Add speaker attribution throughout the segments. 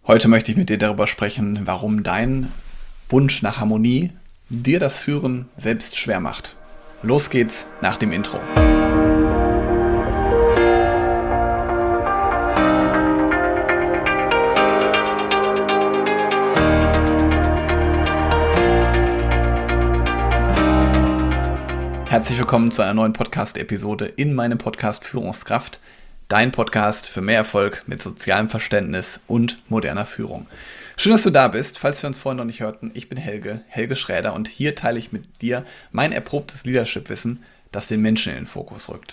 Speaker 1: Heute möchte ich mit dir darüber sprechen, warum dein Wunsch nach Harmonie dir das Führen selbst schwer macht. Los geht's nach dem Intro. Herzlich willkommen zu einer neuen Podcast-Episode in meinem Podcast Führungskraft. Dein Podcast für mehr Erfolg mit sozialem Verständnis und moderner Führung. Schön, dass du da bist. Falls wir uns vorhin noch nicht hörten, ich bin Helge Schräder und hier teile ich mit dir mein erprobtes Leadership-Wissen, das den Menschen in den Fokus rückt.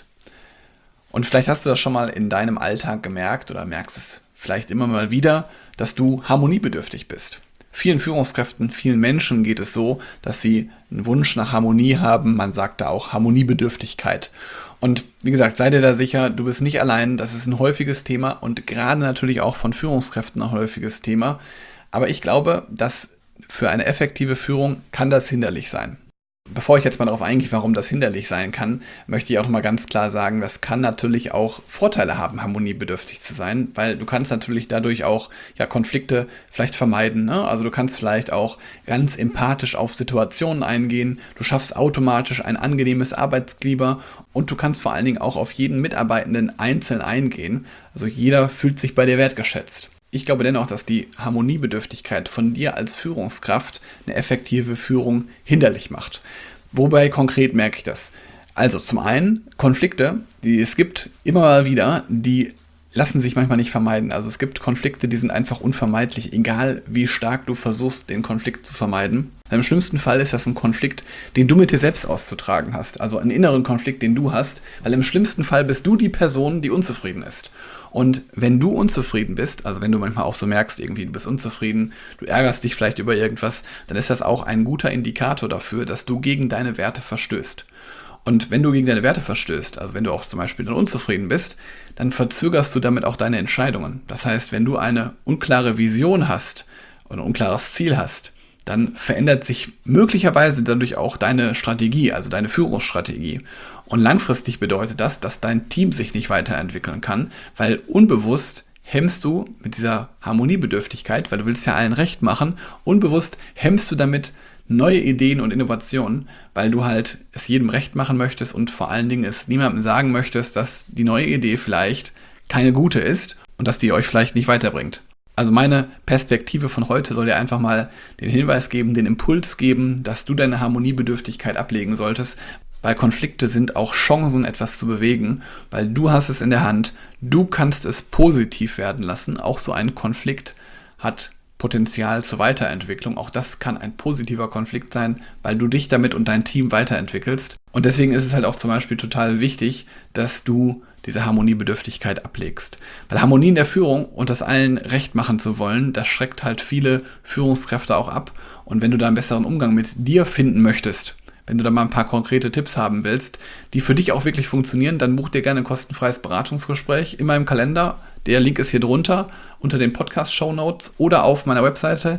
Speaker 1: Und vielleicht hast du das schon mal in deinem Alltag gemerkt oder merkst es vielleicht immer mal wieder, dass du harmoniebedürftig bist. Vielen Führungskräften, vielen Menschen geht es so, dass sie einen Wunsch nach Harmonie haben. Man sagt da auch Harmoniebedürftigkeit. Und wie gesagt, sei dir da sicher, du bist nicht allein. Das ist ein häufiges Thema und gerade natürlich auch von Führungskräften ein häufiges Thema. Aber ich glaube, dass für eine effektive Führung kann das hinderlich sein. Bevor ich jetzt mal darauf eingehe, warum das hinderlich sein kann, möchte ich auch noch mal ganz klar sagen, das kann natürlich auch Vorteile haben, harmoniebedürftig zu sein, weil du kannst natürlich dadurch auch Konflikte vielleicht vermeiden, ne? Also du kannst vielleicht auch ganz empathisch auf Situationen eingehen, du schaffst automatisch ein angenehmes Arbeitsklima und du kannst vor allen Dingen auch auf jeden Mitarbeitenden einzeln eingehen, also jeder fühlt sich bei dir wertgeschätzt. Ich glaube dennoch, dass die Harmoniebedürftigkeit von dir als Führungskraft eine effektive Führung hinderlich macht. Wobei konkret merke ich das? Also zum einen Konflikte, die es gibt immer mal wieder, die lassen sich manchmal nicht vermeiden. Also es gibt Konflikte, die sind einfach unvermeidlich, egal wie stark du versuchst, den Konflikt zu vermeiden. Im schlimmsten Fall ist das ein Konflikt, den du mit dir selbst auszutragen hast. Also einen inneren Konflikt, den du hast, weil im schlimmsten Fall bist du die Person, die unzufrieden ist. Und wenn du unzufrieden bist, also wenn du manchmal auch so merkst, irgendwie du bist unzufrieden, du ärgerst dich vielleicht über irgendwas, dann ist das auch ein guter Indikator dafür, dass du gegen deine Werte verstößt. Und wenn du gegen deine Werte verstößt, also wenn du auch zum Beispiel dann unzufrieden bist, dann verzögerst du damit auch deine Entscheidungen. Das heißt, wenn du eine unklare Vision hast und ein unklares Ziel hast, dann verändert sich möglicherweise dadurch auch deine Strategie, also deine Führungsstrategie. Und langfristig bedeutet das, dass dein Team sich nicht weiterentwickeln kann, weil unbewusst hemmst du mit dieser Harmoniebedürftigkeit, weil du willst ja allen recht machen, unbewusst hemmst du damit neue Ideen und Innovationen, weil du halt es jedem recht machen möchtest und vor allen Dingen es niemandem sagen möchtest, dass die neue Idee vielleicht keine gute ist und dass die euch vielleicht nicht weiterbringt. Also meine Perspektive von heute soll dir einfach mal den Hinweis geben, den Impuls geben, dass du deine Harmoniebedürftigkeit ablegen solltest, weil Konflikte sind auch Chancen, etwas zu bewegen, weil du hast es in der Hand, du kannst es positiv werden lassen. Auch so ein Konflikt hat Potenzial zur Weiterentwicklung. Auch das kann ein positiver Konflikt sein, weil du dich damit und dein Team weiterentwickelst. Und deswegen ist es halt auch zum Beispiel total wichtig, dass du diese Harmoniebedürftigkeit ablegst. Weil Harmonie in der Führung und das allen recht machen zu wollen, das schreckt halt viele Führungskräfte auch ab. Und wenn du da einen besseren Umgang mit dir finden möchtest, wenn du da mal ein paar konkrete Tipps haben willst, die für dich auch wirklich funktionieren, dann buch dir gerne ein kostenfreies Beratungsgespräch in meinem Kalender. Der Link ist hier drunter unter den Podcast-Shownotes oder auf meiner Webseite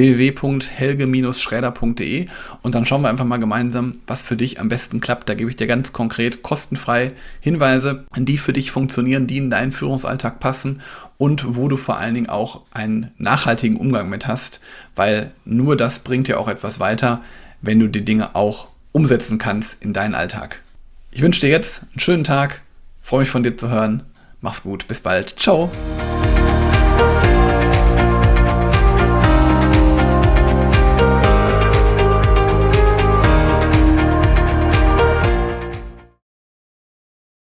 Speaker 1: www.helge-schräder.de und dann schauen wir einfach mal gemeinsam, was für dich am besten klappt. Da gebe ich dir ganz konkret kostenfrei Hinweise, die für dich funktionieren, die in deinen Führungsalltag passen und wo du vor allen Dingen auch einen nachhaltigen Umgang mit hast, weil nur das bringt dir auch etwas weiter, wenn du die Dinge auch umsetzen kannst in deinen Alltag. Ich wünsche dir jetzt einen schönen Tag, freue mich von dir zu hören. Mach's gut, bis bald. Ciao.